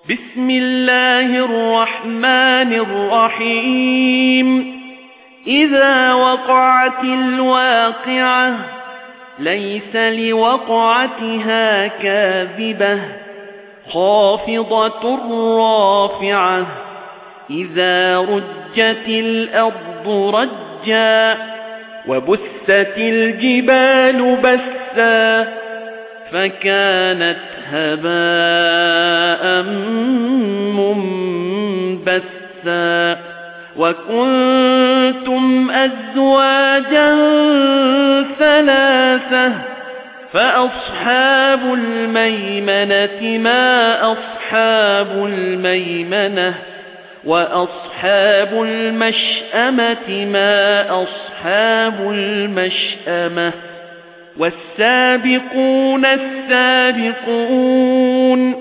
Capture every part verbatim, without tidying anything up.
بسم الله الرحمن الرحيم إذا وقعت الواقعة ليس لوقعتها كاذبة خافضة رافعة إذا رجت الأرض رجا وبست الجبال بسا فكانت هباء منبثا وكنتم أزواجا ثلاثة فأصحاب الميمنة ما أصحاب الميمنة وأصحاب المشأمة ما أصحاب المشأمة والسابقون السابقون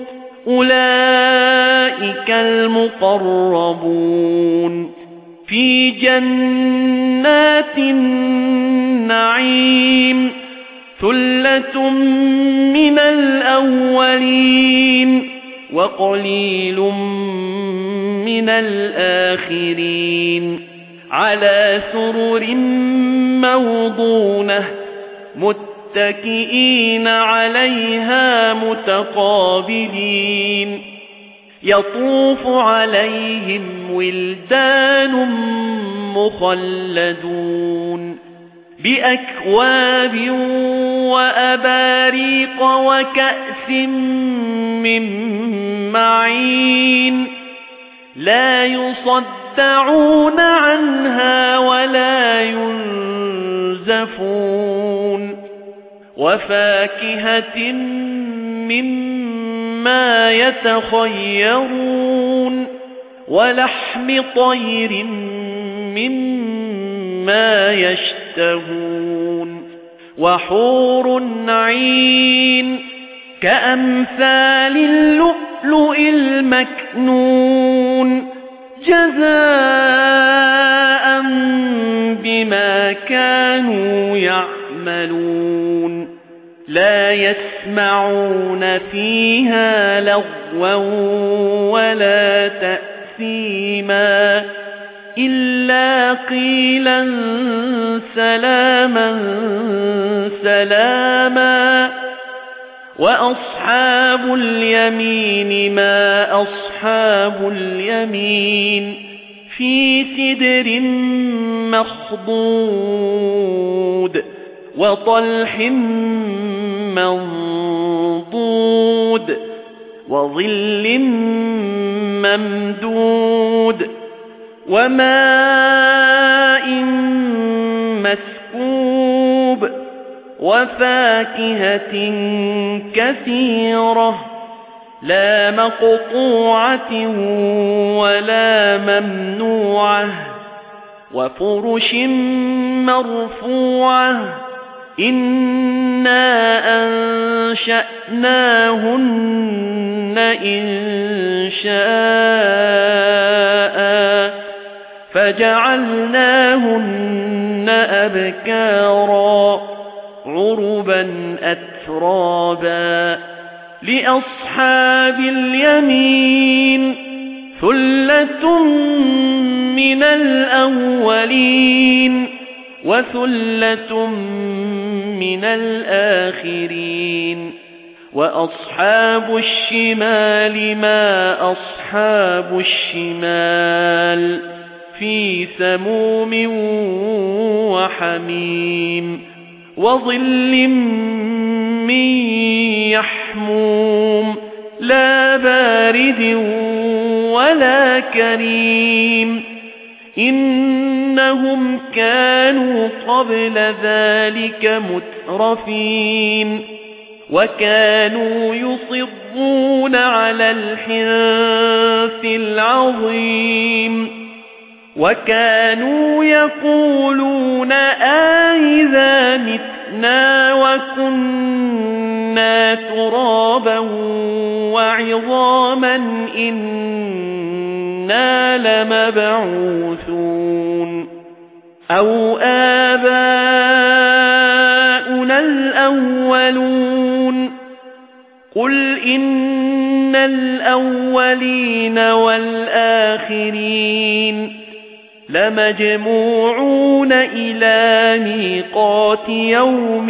أولئك المقربون في جنات النعيم ثلة من الأولين وقليل من الآخرين على سرر موضونة متكئين عليها متقابلين يطوف عليهم ولدان مخلدون بأكواب وأباريق وكأس من معين لا يصدعون عنها ولا ينزفون وفاكهة مما يتخيرون ولحم طير مما يشتهون وحور عين كأمثال اللؤلؤ المكنون جزاء بما كانوا يعملون لا يسمعون فيها لغوا ولا تأثيما إلا قيلا سلاما سلاما وأصحاب اليمين ما أصحاب اليمين في سدر مخضود وطلح منضود وظل ممدود وماء مسكوب وفاكهة كثيرة لا مقطوعة ولا ممنوعة وفرش مرفوعة إنا أنشأناهن إنشاء فجعلناهن أبكارا عربا أترابا لأصحاب اليمين ثلة من الأولين وثلة من الآخرين وأصحاب الشمال ما أصحاب الشمال في سموم وحميم وظل من يحموم لا بارد ولا كريم إنهم كانوا قبل ذلك مترفين وكانوا يصرون على الحنث العظيم وكانوا يقولون أإذا متنا وكنا ترابا وعظاما إنا لمبعوثون أو آباؤنا الأولون قل إن الأولين والآخرين لمجموعون إلى ميقات يوم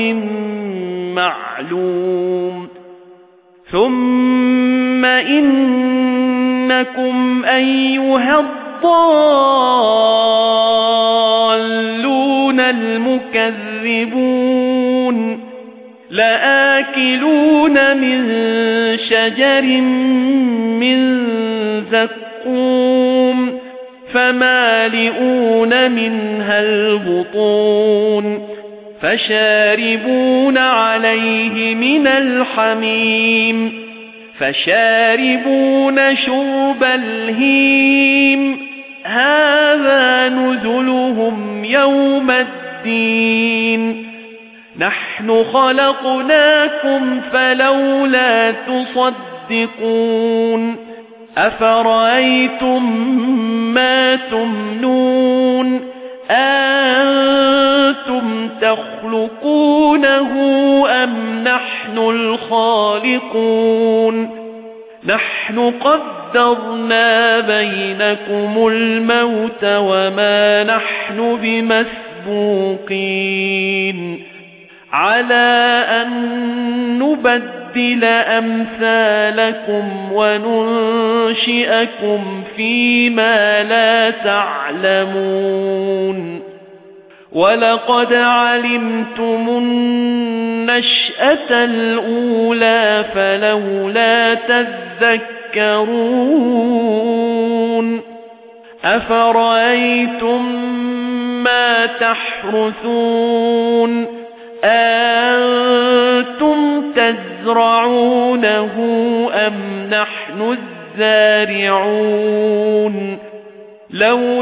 معلوم ثم إنكم أيها الضالون المكذبون لآكلون من شجر من زقوم فمالئون منها البطون فشاربون عليه من الحميم فشاربون شرب الهيم هذا نزلهم يوم الدين نحن خلقناكم فلولا تصدقون أفرأيتم ما تمنون أنتم تخلقونه أم نحن الخالقون نحن قدرنا بينكم الموت وما نحن بمسبوقين على أن نبدل أمثالكم وننشئكم فيما لا تعلمون ولقد علمتم النشأة الأولى فلولا تذكرون أفرأيتم ما تحرثون أنتم تزرعونه أم نحن الزارعون لو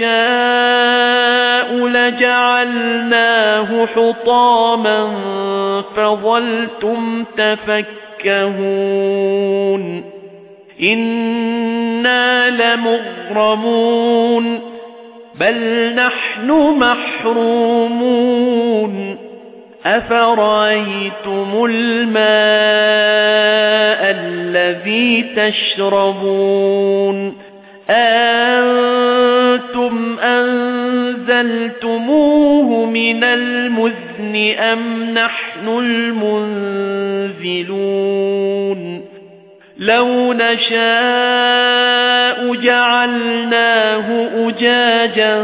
نشاء لجعلناه حطاما فظلتم تفكهون إنا لمغرمون بل نحن محرومون أفرأيتم الماء الذي تشربون أنتم أنزلتموه من المزن أم نحن المنزلون لو نشاء جعلناه أجاجا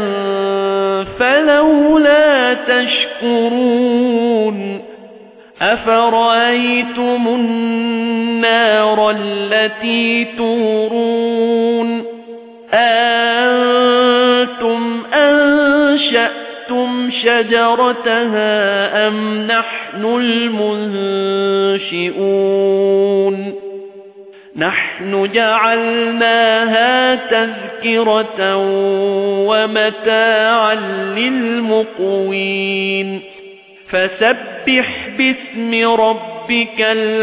فلولا تشكرون أفرأيتم النار التي تورون أنتم أنشأتم شجرتها أم نحن المنشئون نحن جعلناها تذكرة ومتاعا للمقوين فسبح باسم ربك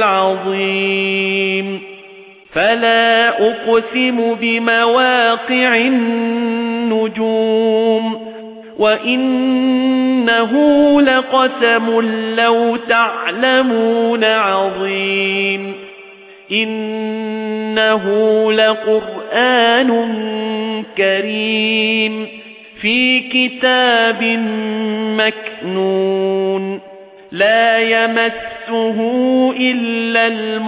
العظيم فلا أقسم بمواقع النجوم وإنه لقسم لو تعلمون عظيم إنه لقرآن كريم في كتاب مكنون لا يمسه إلا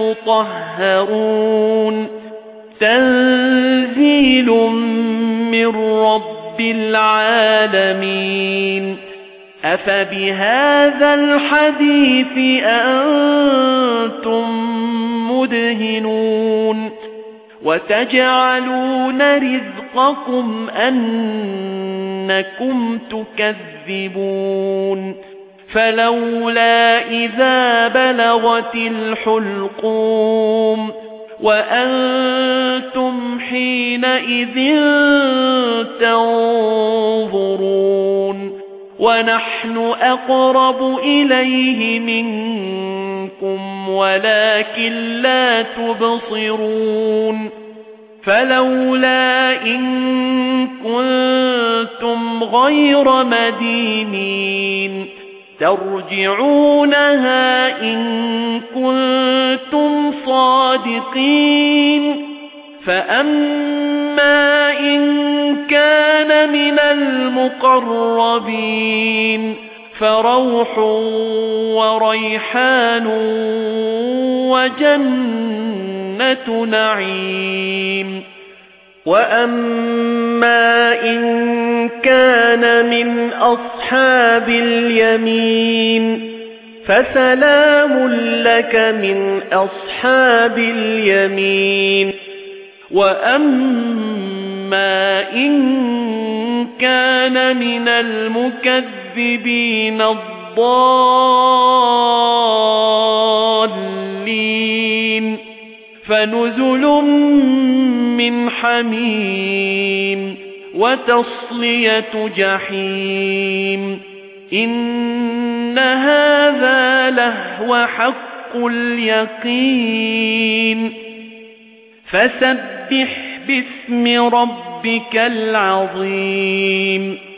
المطهرون تنزيل من رب العالمين أفبهذا الحديث أنتم مدهنون وتجعلون رزقكم أنكم تكذبون فلولا إذا بلغت الحلقوم وأنتم حينئذ تنظرون ونحن أقرب إليه منكم ولكن لا تبصرون فلولا إن كنتم غير مدينين ترجعونها إن كنتم صادقين فأما إن كان من المقربين فروح وريحان وجنة نعيم وأما إن كان من أصحاب اليمين فسلام لك من أصحاب اليمين وأما إن كان من المكذبين الضالين فنزل من حميم وتصلية جحيم إن هذا لهو حق اليقين فسبح باسم ربك العظيم